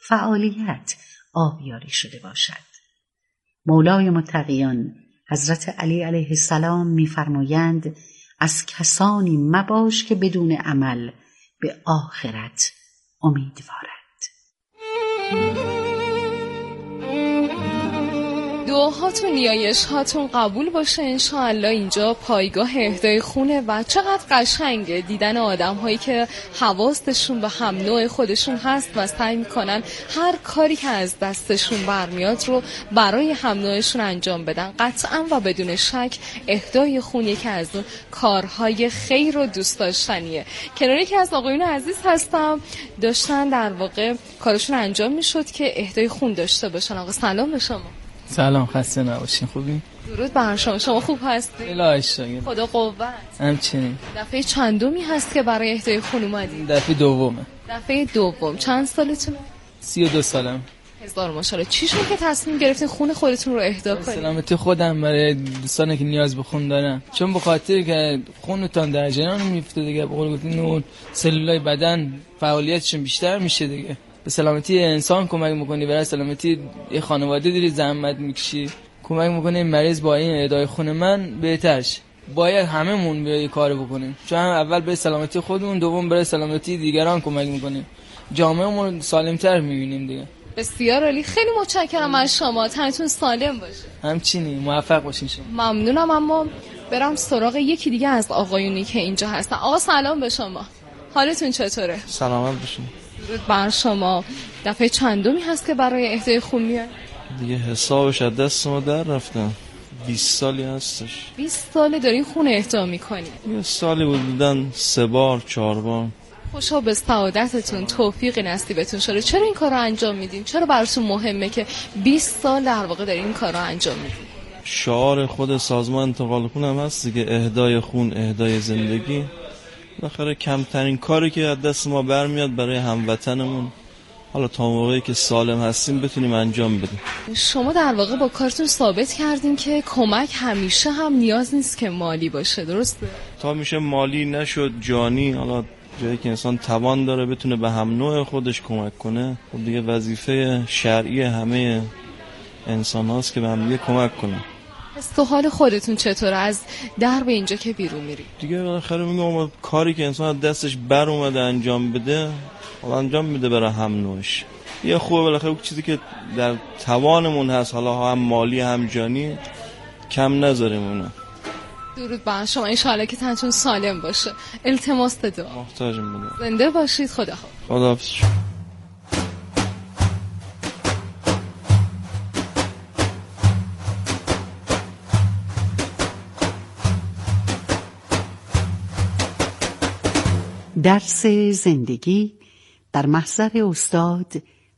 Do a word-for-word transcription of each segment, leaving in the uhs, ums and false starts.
فعالیت آبیاری شده باشد. مولای متقیان حضرت علی علیه السلام می‌فرمایند از کسانی مباش که بدون عمل به آخرت امیدوارند. دعاهاتون، نیایش هاتون قبول باشه انشاءالله. اینجا پایگاه اهدای خونه و چقدر قشنگه دیدن آدم هایی که حواستشون به هم نوع خودشون هست و سعی میکنن هر کاری که از دستشون برمیاد رو برای هم نوعشون انجام بدن. قطعا و بدون شک اهدای خون یکی از اون کارهای خیر و دوست داشتنیه. کنار یکی از آقایون عزیز هستم، داشتن در واقع کارشون انجام میشد که اهدای خون داشته باشن. آقا سلام به شما. سلام، خسته نباشین. خوبین؟ درود بر شما. شما خوب هستید؟ الهی خدا قوت. همچنین. دفعه چندمی هست که برای اهدای خون اومدید؟ دفعه دومه. دفعه دوم. چند سالتونه؟ سی و دو سالم. هزار ماشاءالله. چی شد که تصمیم گرفتین خون خودتون رو اهدا کنید؟ سلامتی خودم برای دوستانی که نیاز به خون دارن، چون به خاطر که خونتون در جریان میفته دیگه، به قول گفتین اون سلولای بدن فعالیتشون بیشتر میشه دیگه. به سلامتی انسان کمک میکنی، برای سلامتی یه خانواده داری زحمت میکشی، کمک میکنه مریض با این اهدای خون من بهتر شه. باید هممون به کار بکنیم، چون اول برای سلامتی خودمون، دوم برای سلامتی دیگران کمک میکنیم، جامعهمون سالمتر میبینیم دیگه. بسیار عالی. خیلی متشکرم از شما. تنتون سالم باشه. همچنین. موفق باشین شما. ممنونم. اما برام سراغ یکی دیگه از آقایونی که اینجا هستن. آقا سلام به شما. حالتون چطوره؟ سلامت باشین. درود بر شما. دفعه چندمی هست که برای اهدای خون میاد؟ دیگه حسابش از دست ما در رفتم. بیست سالی هستش. بیست ساله دارین خون اهدا میکنید؟ یه سالی بودن سه بار چهار بار. خوشا به سعادتتون، توفیق نصیبتون شده. چرا این کار رو انجام میدین؟ چرا براتون مهمه که بیست سال در واقع دارین این کار رو انجام میدین؟ شعار خود سازمان انتقال خون هم هست دیگه، اهدای خون اهدای زندگی. بالاخره کمترین کاری که از دست ما برمیاد برای هموطنمون، حالا تا موقعی که سالم هستیم بتونیم انجام بدیم. شما در واقع با کارتون ثابت کردین که کمک همیشه هم نیاز نیست که مالی باشه، درسته؟ تا میشه مالی نشد جانی، حالا جایی که انسان توان داره بتونه به هم نوع خودش کمک کنه، خب دیگه وظیفه شرعی همه انسان هاست که به هم دیگه کمک کنه. تو حال خودتون چطوره از در به اینجا که بیرون میری؟ دیگه بالاخره میگم کاری که انسان از دستش بر اومده انجام بده، حالا انجام میده برای هم نوعش. یه خوبه بالاخره اون چیزی که در توانمون هست، حالا هم مالی هم جانی، کم نذاریم اونا. درود بر شما. انشالله که تنتون سالم باشه. التماس دعا. محتاجم بودم. زنده باشید. خدا حافظ. خدا حافظ. درس زندگی در محضر استاد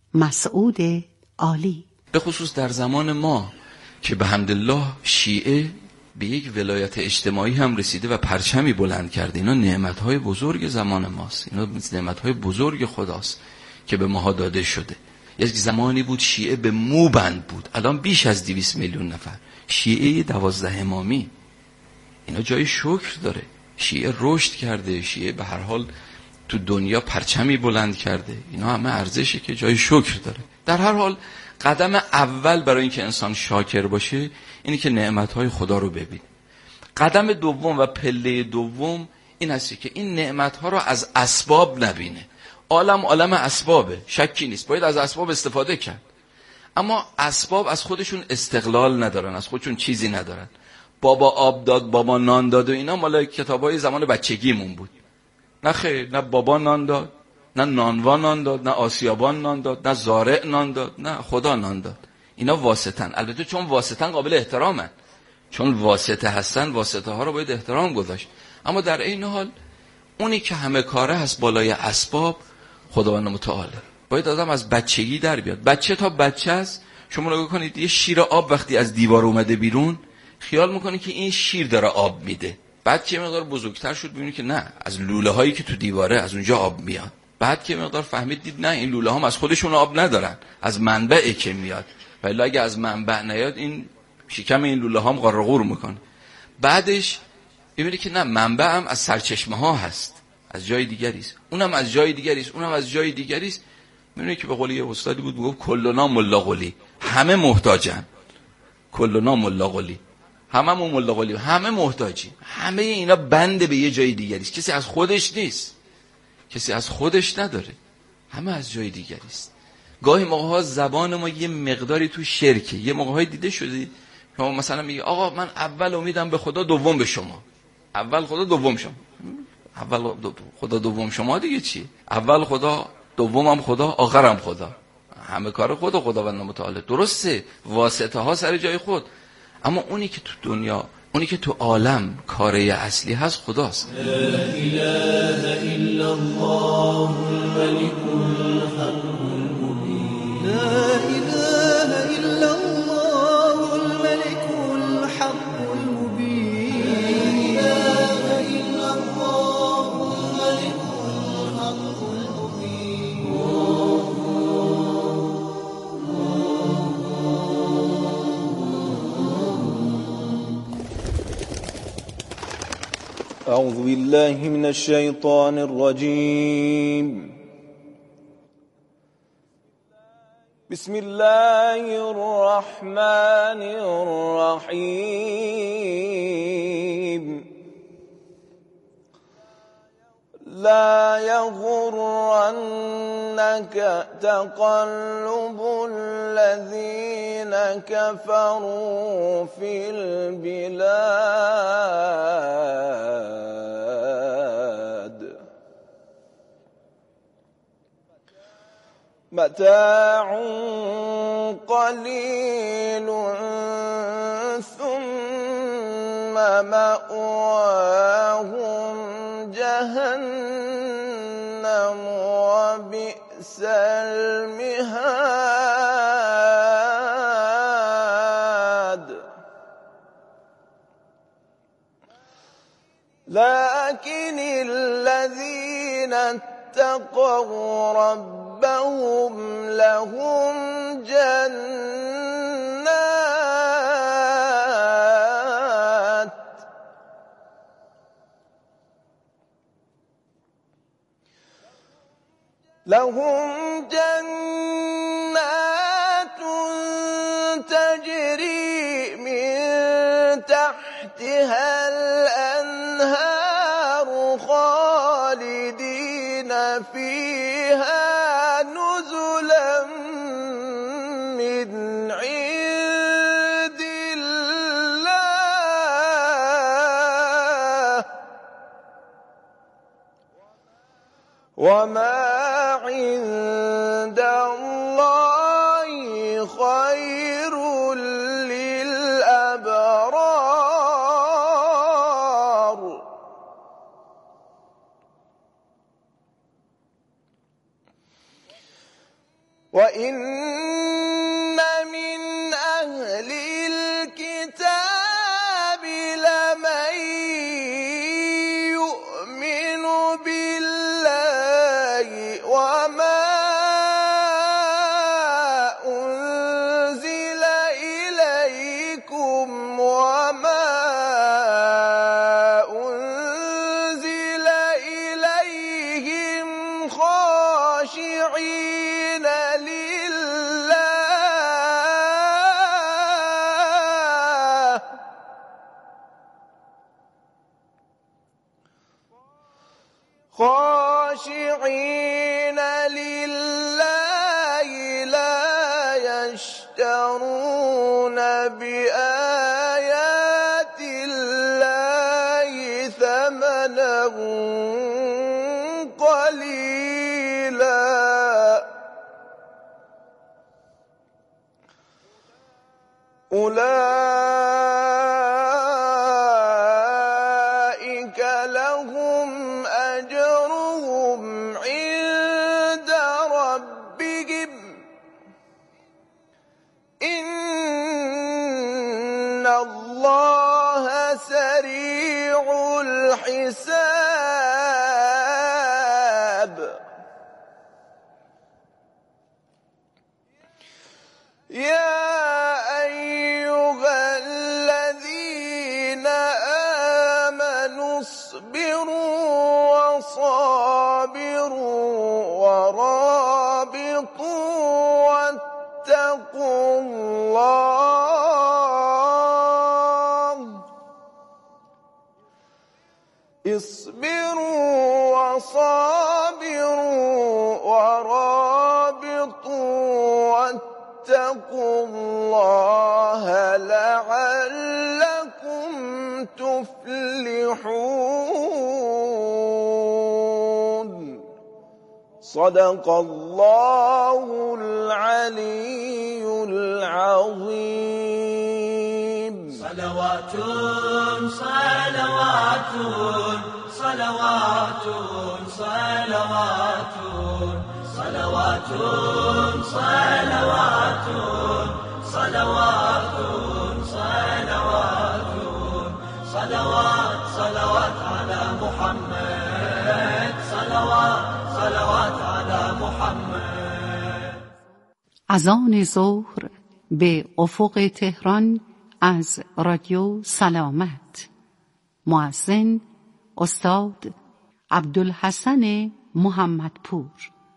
مسعود عالی. به خصوص در زمان ما که به حمدالله شیعه به یک ولایت اجتماعی هم رسیده و پرچمی بلند کرده، اینا نعمت‌های بزرگ زمان ماست، اینا نعمت‌های بزرگ خداست که به ما داده شده. یک زمانی بود شیعه به موبند بود، الان بیش از دویست میلیون نفر. شیعه دوازده امامی، اینا جای شکر داره. شیعه رشد کرده، شیعه به هر حال تو دنیا پرچمی بلند کرده، اینا همه ارزشه که جای شکر داره. در هر حال قدم اول برای اینکه انسان شاکر باشه اینه که نعمت‌های خدا رو ببین. قدم دوم و پله دوم این هست که این نعمت‌ها رو از اسباب نبینه. عالم عالم اسبابه، شکی نیست، باید از اسباب استفاده کرد، اما اسباب از خودشون استقلال ندارن، از خودشون چیزی ندارن. بابا آب داد، بابا نان داد و اینا مال کتابای زمان بچگیمون بود. نه خیر، نه بابا نان داد، نه نانوا نان داد، نه آسیابان نان داد، نه زارع نان داد، نه خدا نان داد. اینا واسطن. البته چون واسطن قابل احترامن، چون واسطه هستن، واسطه ها رو باید احترام گذاشت، اما در این حال اونی که همه کاره هست بالای اسباب خداوند متعال. باید آدم از بچگی در بیاد. بچه تا بچه است. شما نگاه کنید یه شیر آب وقتی از دیوار اومده بیرون خیال میکنه که این شیر داره آب میده. بعد که مقدار بزرگتر شد ببینید که نه، از لوله هایی که تو دیواره از اونجا آب میاد. بعد که مقدار فهمید دید نه، این لوله ها از خودشون آب ندارن، از منبعی که میاد، ولی اگه از منبع نیاد این شکم این لوله ها هم قرقور میکنه. بعدش ببینید که نه، منبع هم از سرچشمه ها هست، از جای دیگری است، اونم از جای دیگری است، اونم از جای دیگری است. می‌دونی که به قول یه استادی بود میگفت کلنا ملا قلی، همه محتاجن. کلنا ملا قلی، هممون ملا قلی، همه محتاجیم. همه اینا بند به یه جای دیگری است. کسی از خودش نیست، کسی از خودش نداره، همه از جای دیگری است. گاهی موقع‌ها زبان ما یه مقداری تو شرکه. یه موقع‌های دیده شدی که مثلا میگه آقا من اول امیدم به خدا، دوم به شما. اول خدا دوم شما. اول خدا دوم شما دیگه چی؟ اول خدا دومم خدا آخرم خدا. همه کار خدا خداوند متعال. درسته واسطه ها سر جای خود، اما اونی که تو دنیا، اونی که تو عالم کاره اصلی هست خداست. لا اله الا الله الملك الحق المبين. لا اله الا الله الملك الحق المبين. لا اله الا الله الملك الحق المبين. أعوذ بالله من الشيطان الرجيم. بسم الله الرحمن الرحيم. لا يغرنك تقلب الذين كفروا في البلاد. متاع قليل ثم مأواهم جهنم وبئس المهاد. لكن الذين اتقوا ربهم لهم جنات لهم جنات تجري من تحتها الأنهار خالدين فيها نزلا من عند الله وما عند الله خير للأبرار. وإن من أهل الكتاب لمن يؤمن بالله وما أنزل إليكم وما أنزل إليهم خاشعين لله خاشعين لله لا يشترون بآيات الله ثمنا قليلا. أولئك لهم أجرهم عند ربهم إن الله سريع الحساب. يا أيها الذين آمنوا اصبروا وصابروا ورابطوا واتقوا الله اصبروا وصابروا ورابطوا واتقوا الله لعلكم تفلحون. صدق الله العلي العظيم. صلوات صلوات صلوات صلوات صلوات صلوات صلوات صلوات صلوات صلوات على محمد صلوات صلوات على محمد. اذان ظهر به افق تهران از رادیو سلامت. مؤذن استاد عبدالحسن محمدپور.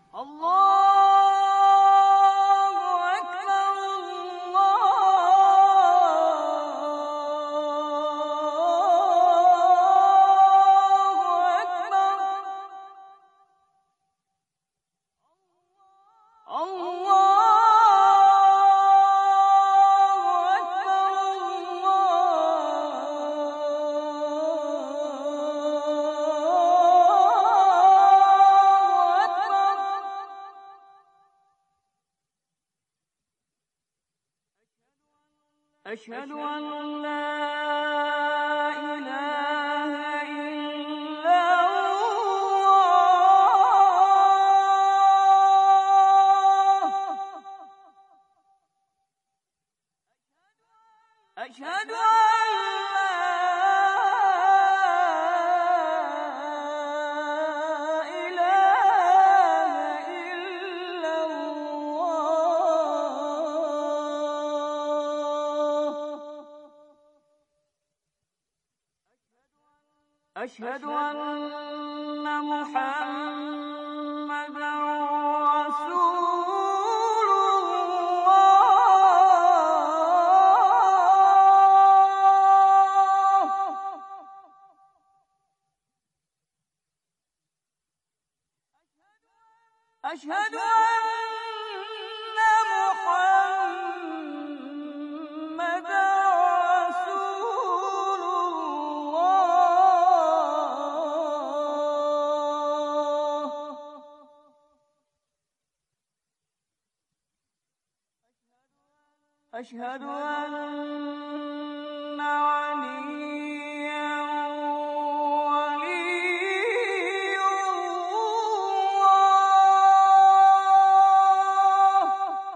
أشهد أن لا إله إلا الله. أشهد أن أشهد أن محمدًا رسول الله. أشهد أن محمدًا رسول الله. أشهد أن عليا ولي الله.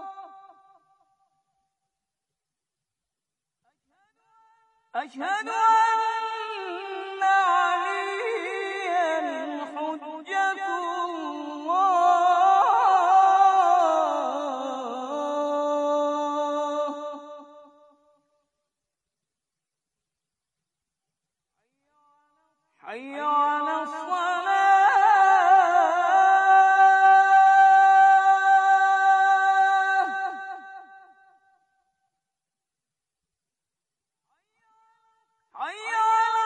أشهد أن عليا حجة الله. حي على الصلاة. حي على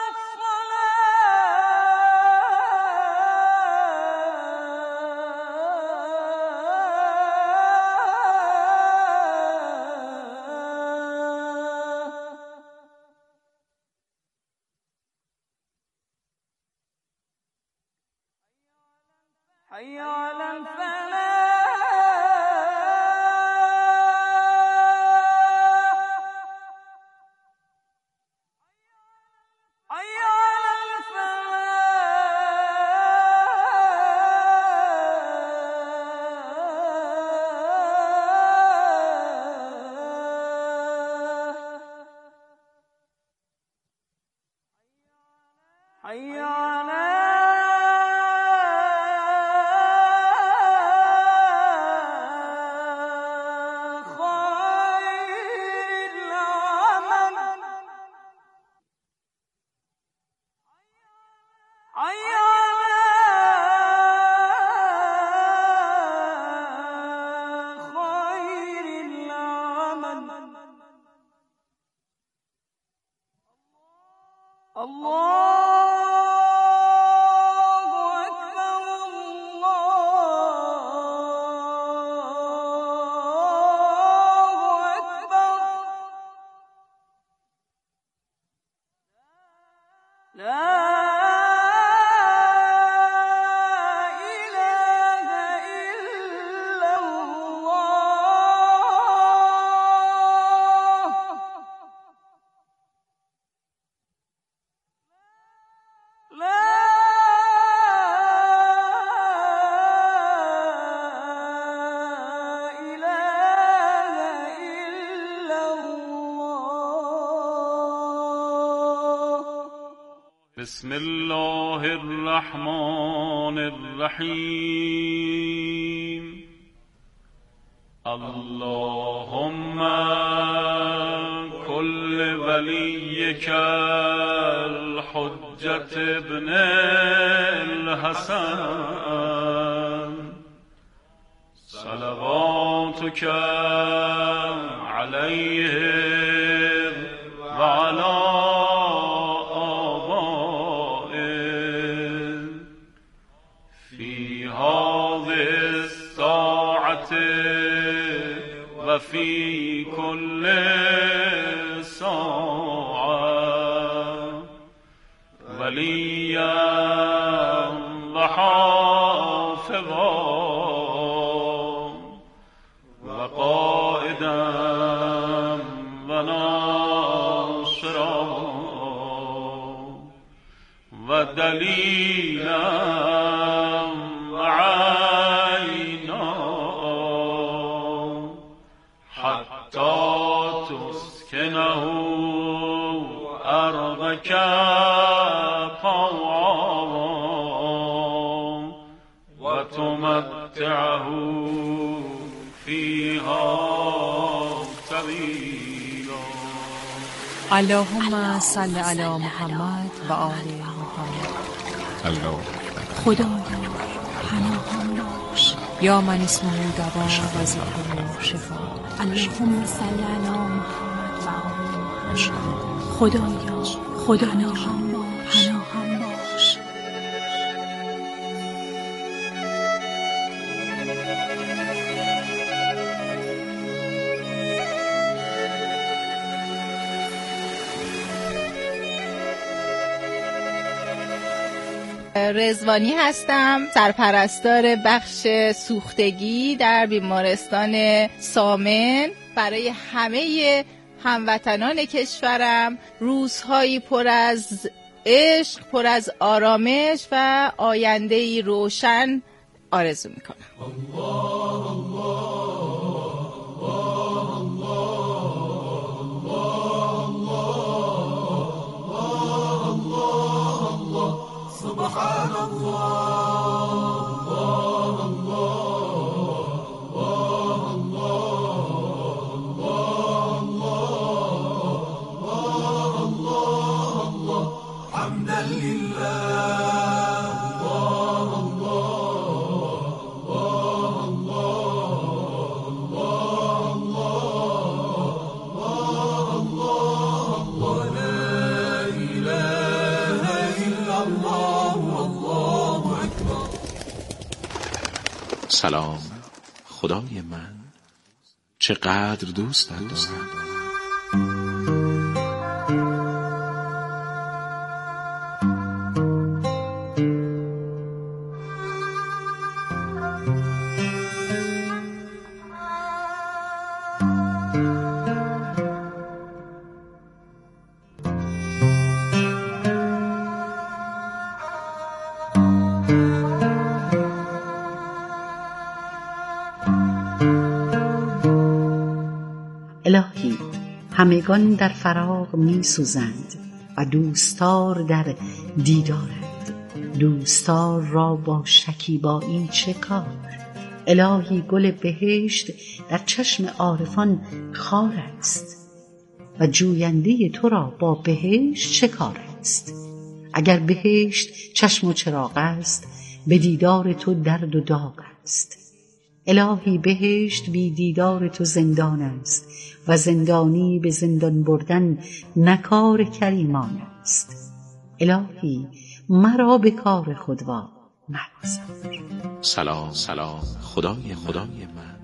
الصلاة. بسم الله الرحمن الرحیم. اللهم كل وليك الحجة ابن الحسن صلواتك عليه وعلى وفي كل ساعة وليا وحافظا وقائدا وناصرا ودليلا تسكنه أرضك طوعا وتمتعه فيها طويلا. اللهم صل على محمد و آل محمد. الله خدایا پناهم باش یا من اسمه دوا و ذکره شفا. اللهم صل علی محمد و آل محمد. خدایا پناهم باش پناهم باش. رضوانی هستم، سرپرستار بخش سوختگی در بیمارستان سامن. برای همه هموطنان کشورم روزهایی پر از عشق، پر از آرامش و آینده‌ای روشن آرزو میکنم. الله الله سبحان الله الله حمدا لله سلام خدای من، چقدر دوست دارم. الهی، همگان در فراق می سوزند و دوستار در دیدارند. دوستار را با شکیبایی چه کار؟ الهی، گل بهشت در چشم عارفان خار است و جوینده تو را با بهشت چه کار است؟ اگر بهشت چشم و چراغ است، به دیدار تو درد و داغ است. الهی، بهشت بی دیدار تو زندان است و زندانی به زندان بردن نکار کریمان است. الهی مرا به کار خود وا مگذار. سلام سلام خدای خدای من.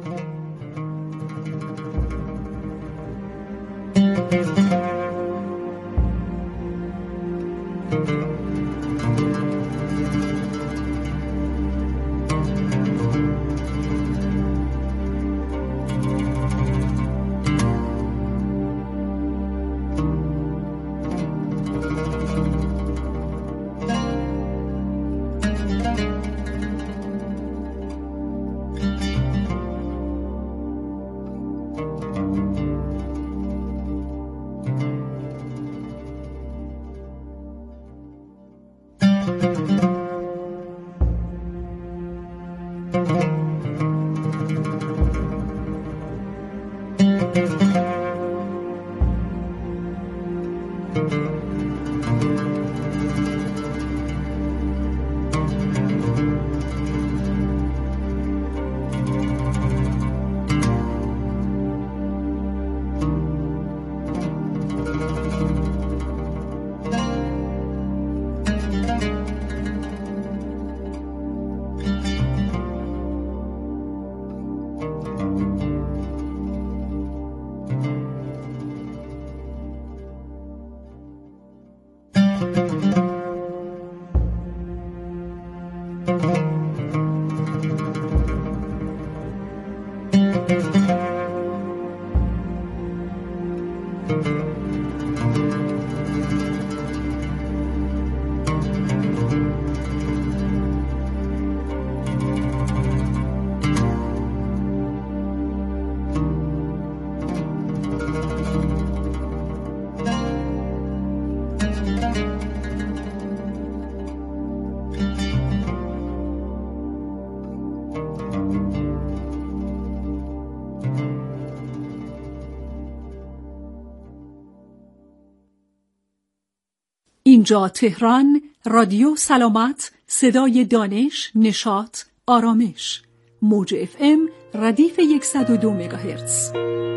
اینجا تهران، رادیو سلامت، صدای دانش، نشاط، آرامش. موج اف ام ردیف صد و دو مگاهرتز.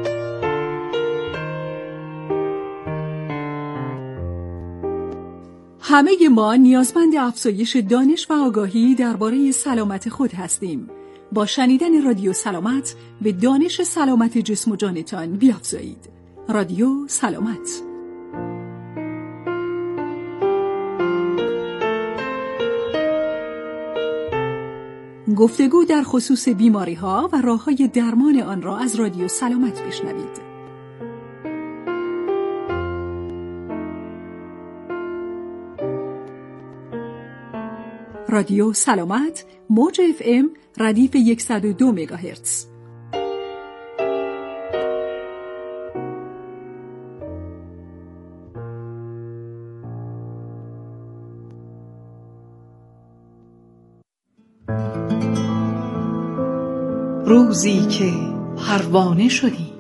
همه ما نیازمند افزایش دانش و آگاهی درباره سلامت خود هستیم. با شنیدن رادیو سلامت به دانش سلامت جسم و جانتان بیافزایید. رادیو سلامت. گفتگو در خصوص بیماری‌ها و راه‌های درمان آن را از رادیو سلامت بشنوید. رادیو سلامت، موج اف ام ردیف صد و دو مگاهرتز. روزی که پروانه شدی،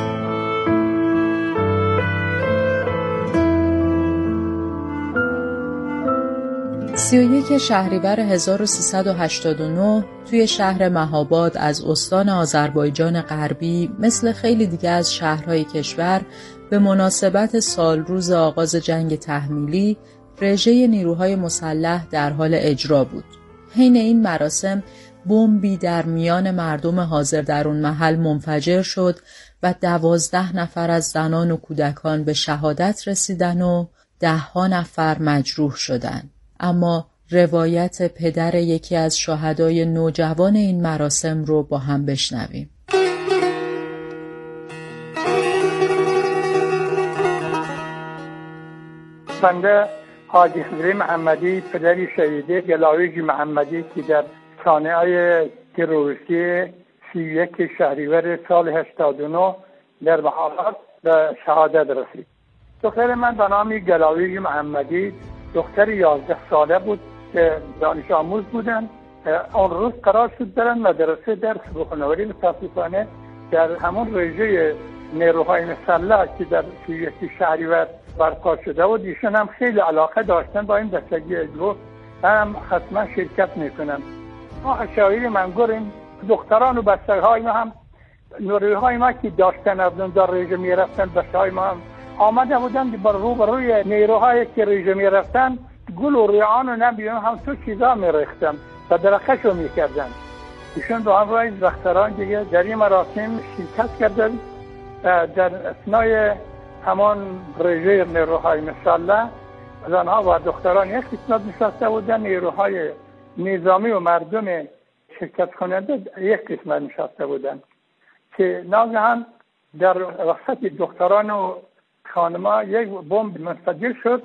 سی و یک شهریور هزار و سیصد و هشتاد و نه توی شهر مهاباد از استان آذربایجان غربی مثل خیلی دیگه از شهرهای کشور به مناسبت سال روز آغاز جنگ تحمیلی رژه نیروهای مسلح در حال اجرا بود. حین این مراسم بمبی در میان مردم حاضر در اون محل منفجر شد و دوازده نفر از زنان و کودکان به شهادت رسیدن و ده ها نفر مجروح شدند. اما روایت پدر یکی از شهدای نوجوان این مراسم رو با هم بشنویم. بنده حاجی خضری محمدی، پدری شهید گلاویج محمدی که در صحنه تروریستی سی و یک شهریور سال هشتاد و نه در مهاباد به شهادت رسید. دختر من به نام گلاویج محمدی دختر یازده ساله بود که دانش آموز بودن. آن روز قرار شد برن مدرسه درس بخونن، متاسفانه در همون رژه نیروهای مسلح که در سی و یک شهریور برپا شده و ایشون هم خیلی علاقه داشتن با این دستگی اجرا، هم حتما شرکت میکنن. ما اشایر من گریم دختران و بچه های ما هم نیروهای ما که داشتن از اون در رژه میرفتن، بچه های ما هم آمده بودن بر رو بر روی نیروهایی که رژه می رفتن گل و ریحان و نمیدونم هم تو چیزا می ریختن و درخشو می کردن. ایشون به همراه رهبران دیگه در این مراسم شرکت کردن. در اثنای همان رژه نیروهای مسلح زنها و دختران یک قسمت نشسته بودن، نیروهای نظامی و مردم شرکت کننده یک قسمت نشسته بودن که ناگهان در وسط دختران و خانما یک بمب منفجر شد.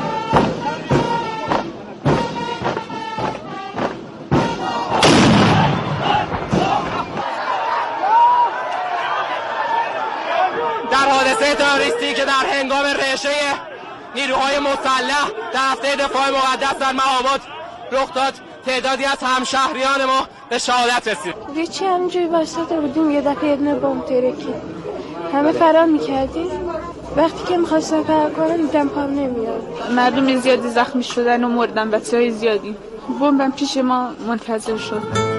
در حادثه تروریستی که در هنگام رژه نیروهای مسلح در هفته دفاع مقدس در مهاباد رخ داد، تعدادی از همشهریان ما به شهادت رسید. هیچی همینجوری وسط بودیم، یه دفعه یه دونه بمب ترکید، همه فرار میکردیم. وقتی که میخواستم فرار کنم دیدم پام نمیاد. مردم زیادی زخمی شدن و مردن، بچه‌های زیادی. بمبم پیش ما منفجر شد.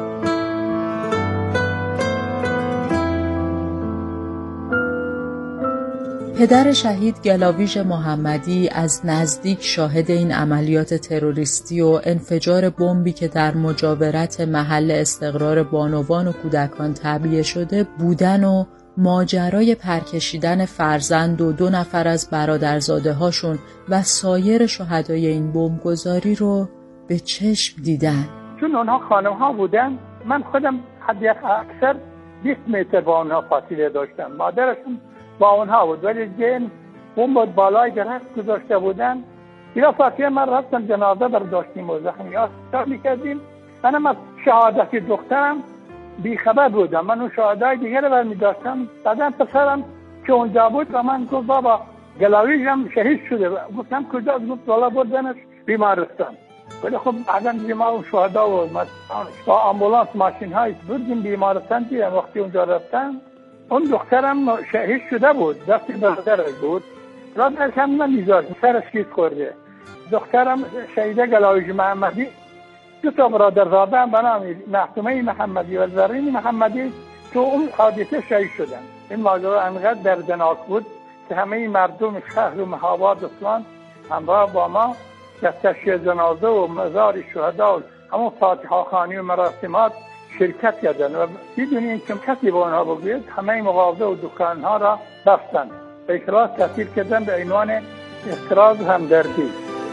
پدر شهید گلاویژ محمدی از نزدیک شاهد این عملیات تروریستی و انفجار بمبی که در مجاورت محل استقرار بانوان و کودکان تعبیه شده بودن و ماجرای پرکشیدن فرزند و دو نفر از برادرزاده هاشون و سایر شهدای این بمبگذاری رو به چشم دیدن. چون اونها خانم ها بودن، من خودم حد اکثر بیست متر با اونها فاصله داشتم. مادرشون با اونها بود ولی جن بمب بالای درخت گذاشته بودن. اینا فاطمه من رفتم جنازه برداشتیم و زخمیات کار میکردیم. منم از شهادت دخترم بیخبر بودم. من اون شهادای دیگر رو برمی داشتم. بعدا پسرم که اونجا بود و من گفت بابا گلاویژم شهید شده. گفتم کجا؟ گفت والا بردنش بیمارستان. ولی خب بعدا دیگه ما اون شهدا و با آمبولانس ماشین های بردیم بیمارستان. دیدم وقتی اونجا رفتم اون دخترم شهید شده بود، دستی برادرش بود. برادرش هم نمیذاشت، سرش کیز خورده. دخترم شهیده گلاویژ محمدی دو تا برادرزاده هم به نام معصومه محمدی و زرین محمدی تو اون حادثه شهید شدن. این ماجرا انقدر دردناک بود که همه مردم شهر و مهاباد اصفهان همراه با ما در تشییع جنازه و مزار شهدا و همون فاتحه خوانی و مراسمات شرکت کردن و بدون اینکه کسی با آنها بگوید همه مغازه و دکانها را بستند. به اخراج تبدیل کردن به عنوان اخراج همدردی.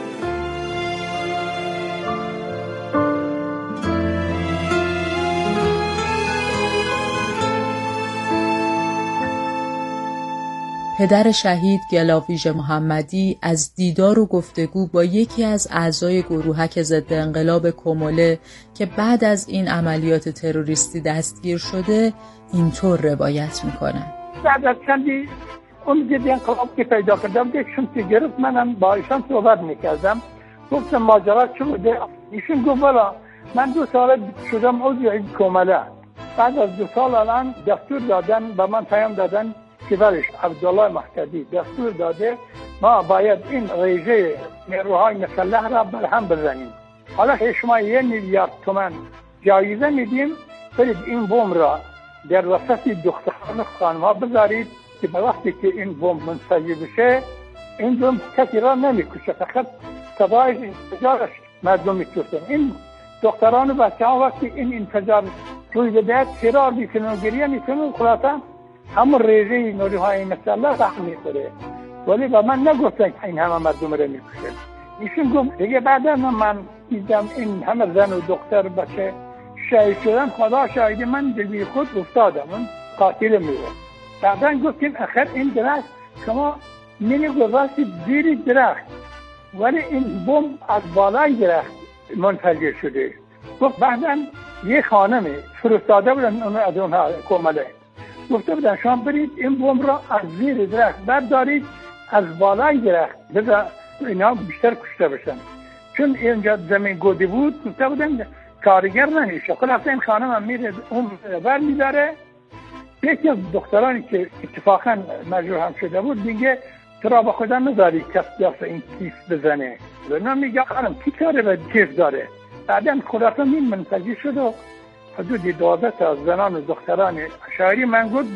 پدر شهید گلاویژ محمدی از دیدار و گفتگو با یکی از اعضای گروهک ضد انقلاب کموله که بعد از این عملیات تروریستی دستگیر شده اینطور روایت میکنه. بعد از چندی اون ضد انقلاب که پیدا کردم دیشون که گرفت منم با ایشان صحبت میکردم. گفتم ماجرا چه بوده؟ ایشون گفت والا من دو سال شدم عضو این کموله. بعد از دو سال الان دستور دادن به من پیام دادن که برش عبدالله مهدی دستور داده ما باید این رژه نیروهای مسلح را برهم بزنیم. حالا شما یک میلیارد تومان جایزه میدیم برید این بمب را در وسط دختران خانم‌ها بذارید که به وقتی که این بمب منفجر بشه این بمب کسی را نمیکشه، فقط صدایش انفجارش مردم میکشن. این دختران و بچه‌ها وقتی این انفجار روی بدهد فرار میکنن و گریه میکنن، خلاصا همون رژه نیروهای مسلح رحم میخوره. ولی با من نگفتن که این همه مردم رو میکشن. ایشون گفت دیگه بعدا من دیدم این همه زن و دختر بچه شهید شدن، خدا شاهده من دلبی خود افتادم، من قاتل میگم. بعدا گفتیم اخر این درخت شما میلی گذاشتید زیر درخت ولی این بمب از بالای درخت منفجر شده. گفت بعدا یه خانمه فرستاده بودن اون از اونها کمله گفته بودن شما برید این بمب را از زیر درخت بردارید از بالای درخت بذار اینا بیشتر کشته بشن، چون اینجا زمین گودی بود. گفته بودن کارگر نمیشه. خلاص این خانم هم میره اون بر میداره. یکی از دخترانی که اتفاقا مجروح هم شده بود میگه ترا با خدا نذاری کس دست این کیف بزنه. و نه میگه خانم کی کاره به کیف داره. بعدا خلاصا این منفجر شد و حدود دوازده تا زنان و دختران شاعری من گفت